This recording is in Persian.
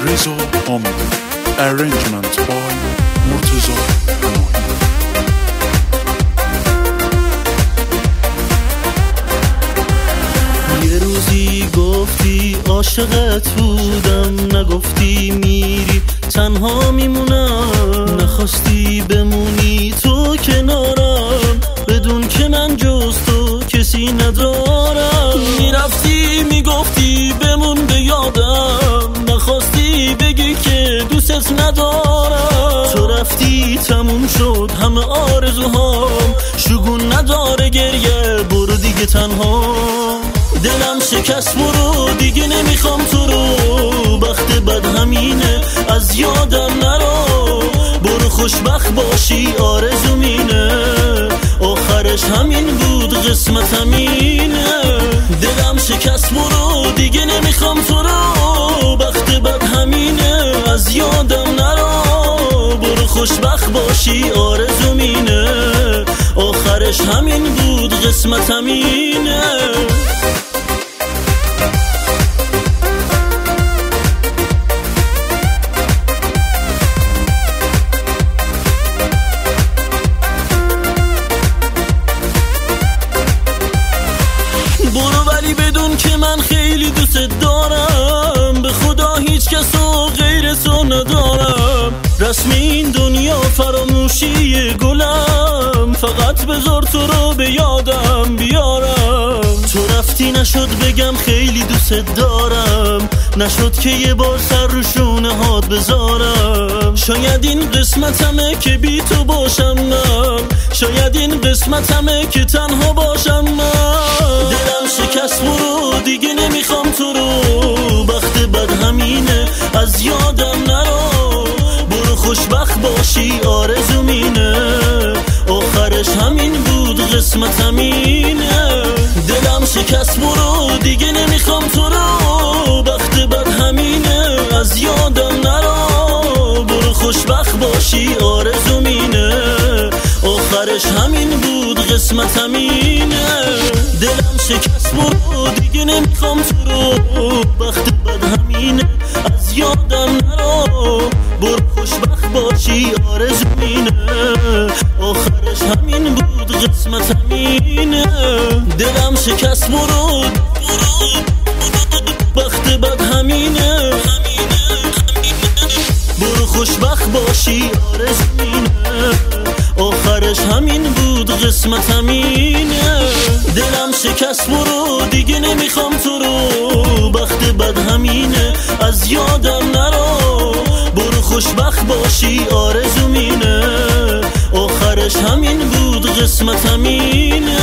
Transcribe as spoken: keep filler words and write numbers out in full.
Reza Hamidi. Arrangement by Murtaza Panahi. یه روزی گفتی عاشقت بودم، نگفتی میری تنها میمونم، نخواستی بمونی تو کنارم بدون که من جز تو کسی ندارم. میرفتی میگفتی بمون به یادم، نخواستی بگی که دوست ندارم. تو رفتی تموم شد همه آرزوهام، شگون نداره گریه برو دیگه تنها. دلم شکست برو دیگه نمیخوام تو رو، بخت بد همینه از یادم نرو. برو خوشبخت باشی آرزوم اینه، آخرش همین بود قسمت همینه. دلم شکست برو دیگه نمیخوام تو رو، بخت بد همینه از یادم نرو. برو خوشبخت باشی آرزوم اینه، آخرش همین بود قسمت همینه. برو ولی بدون که من خیلی دوست دارم، به خدا هیچ کس و غیر تو ندارم. رسم این دنیا فراموشی گلم، فقط بذار تو رو به یادم بیارم. تو رفتی نشد بگم خیلی دوست دارم، نشد که یه بار سر رو شونه هات بذارم. شاید این قسمتمه که بی تو باشم من، شاید این قسمتمه که تنها باشم من. دلم شکست برو دیگه نمیخوام تو رو، بخت بد همینه از یادم نرو. برو خوشبخت باشی آرزوم اینه، آخرش همین بود قسمت همینه. دلم شکست برو دیگه نمیخوام تو رو، بخت بد همینه از یادم نرو. برو خوشبخت باشی آرزوم اینه، آخرش همین بود قسمت همینه. دلم شکست برو دیگه نمیخوام تو رو، بخت بد همینه از یادم نرو. برو خوشبخت باشی آرزوم اینه، آخرش همین بود قسمت همینه. دلم شکست برو بخت بد همینه، برو خوشبخت باشی آرزوم اینه، آخرش همین بود قسمت همینه. دلم شکست برو دیگه نمیخوام تو رو، بخت بد همینه از یادم نرو. برو خوشبخت باشی آرزوم اینه، آخرش همین بود قسمت همینه.